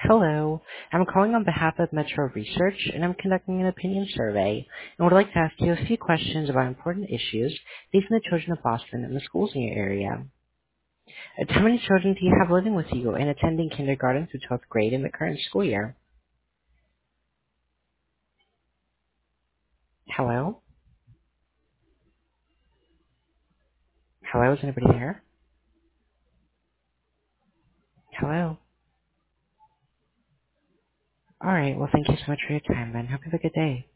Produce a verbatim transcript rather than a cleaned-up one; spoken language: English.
Hello. I'm calling on behalf of Metro Research, and I'm conducting an opinion survey and would like to ask you a few questions about important issues facing the children of Boston and the schools in your area. Uh, How many children do you have living with you and attending kindergarten through twelfth grade in the current school year? Hello? Hello, is anybody there? Hello? Alright, well thank you so much for your time, then. Hope you have a good day.